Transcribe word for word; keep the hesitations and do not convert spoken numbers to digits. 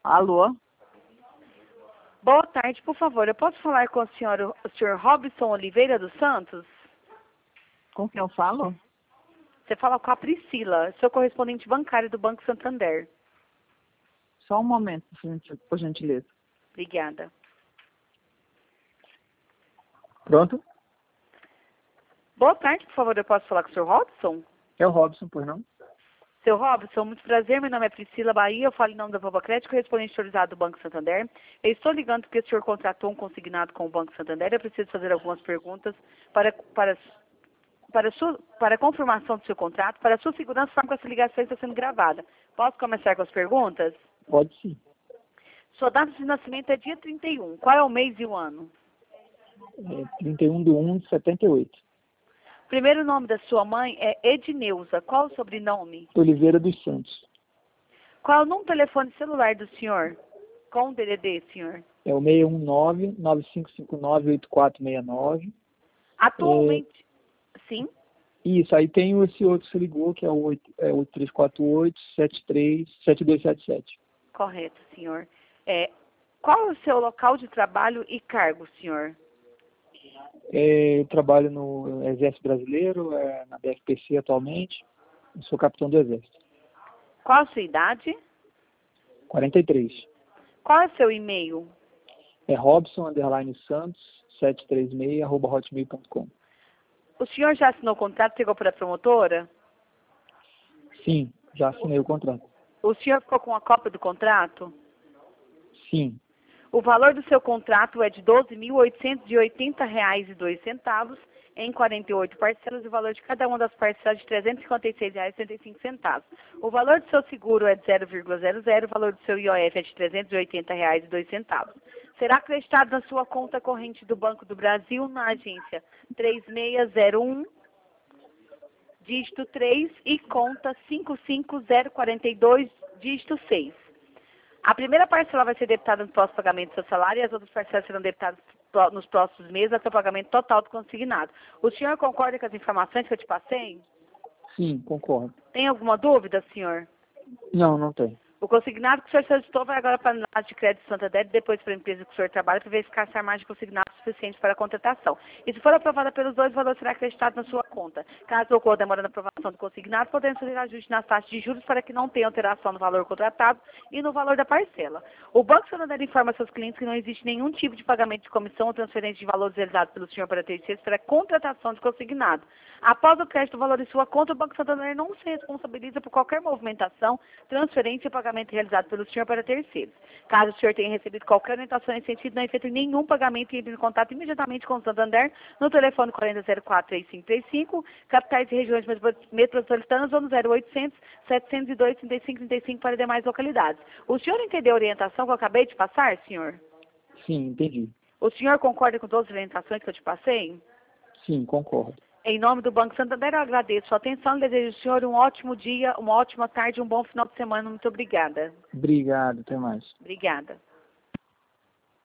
Alô? Boa tarde, por favor. Eu posso falar com o senhor, o senhor Robson Oliveira dos Santos? Com quem eu falo? Você fala com a Priscila, sou correspondente bancário do Banco Santander. Só um momento, por gentileza. Obrigada. Pronto? Boa tarde, por favor. Eu posso falar com o senhor Robson? É o Robson, pois não? Seu Robson, muito prazer. Meu nome é Priscila Bahia. Eu falo em nome da Vova Crédito, correspondente autorizado do Banco Santander. Eu estou ligando porque o senhor contratou um consignado com o Banco Santander. Eu preciso fazer algumas perguntas para, para, para, sua, para a confirmação do seu contrato, para a sua segurança, forma que essa ligação está sendo gravada. Posso começar com as perguntas? Pode sim. Sua data de nascimento é dia trinta e um. Qual é o mês e o ano? É trinta e um de um de setenta e oito. O primeiro nome da sua mãe é Edneuza. Qual o sobrenome? Oliveira dos Santos. Qual é o número de telefone celular do senhor? Com o D D D, senhor? É o seis um nove, nove cinco cinco nove, oito quatro seis nove. Atualmente, é... sim? Isso, aí tem esse outro que você ligou, que é o oito, é oito três quatro oito, sete três, sete dois sete sete. Correto, senhor. É, qual é o seu local de trabalho e cargo, senhor? É, eu trabalho no Exército Brasileiro, é, na B F P C atualmente. Eu sou capitão do Exército. Qual a sua idade? quarenta e três. Qual é o seu e-mail? É Robson, underline Santos, sete três seis, arroba hotmail ponto com. O senhor já assinou o contrato, chegou para a promotora? Sim, já assinei o contrato. O senhor ficou com a cópia do contrato? Sim. O valor do seu contrato é de doze mil oitocentos e oitenta reais e dois centavos em quarenta e oito parcelas e o valor de cada uma das parcelas é de trezentos e cinquenta e seis reais e setenta e cinco centavos. O valor do seu seguro é de zero vírgula zero zero, o valor do seu I O F é de trezentos e oitenta reais e dois centavos. Será acreditado na sua conta corrente do Banco do Brasil na agência três seis zero um, dígito três e conta cinco cinco zero quatro dois, dígito seis. A primeira parcela vai ser debitada no próximo pagamento do seu salário e as outras parcelas serão debitadas nos próximos meses até o pagamento total do consignado. O senhor concorda com as informações que eu te passei? Sim, concordo. Tem alguma dúvida, senhor? Não, não tem. O consignado que o senhor solicitou vai agora para a análise de crédito Santander e depois para a empresa que o senhor trabalha para verificar se a margem de consignado é suficiente para a contratação. E se for aprovada pelos dois, o valor será acreditado na sua conta. Caso ocorra demora na aprovação do consignado, podemos fazer ajuste nas taxas de juros para que não tenha alteração no valor contratado e no valor da parcela. O Banco Santander informa seus clientes que não existe nenhum tipo de pagamento de comissão ou transferência de valores realizados pelo senhor para terceiros para a contratação de consignado. Após o crédito do valor em sua conta, o Banco Santander não se responsabiliza por qualquer movimentação, transferência e pagamento realizado pelo senhor para terceiros. Caso o senhor tenha recebido qualquer orientação nesse sentido, não efetue nenhum pagamento e entre em contato imediatamente com o Santander no telefone quarenta zero quatro, três cinco três cinco, capitais e regiões metropolitanas ou no zero oitocentos, setecentos e dois, trinta e cinco trinta e cinco para demais localidades. O senhor entendeu a orientação que eu acabei de passar, senhor? Sim, entendi. O senhor concorda com todas as orientações que eu te passei? Sim, concordo. Em nome do Banco Santander, eu agradeço a sua atenção e desejo ao senhor um ótimo dia, uma ótima tarde, um bom final de semana. Muito obrigada. Obrigado, até mais. Obrigada.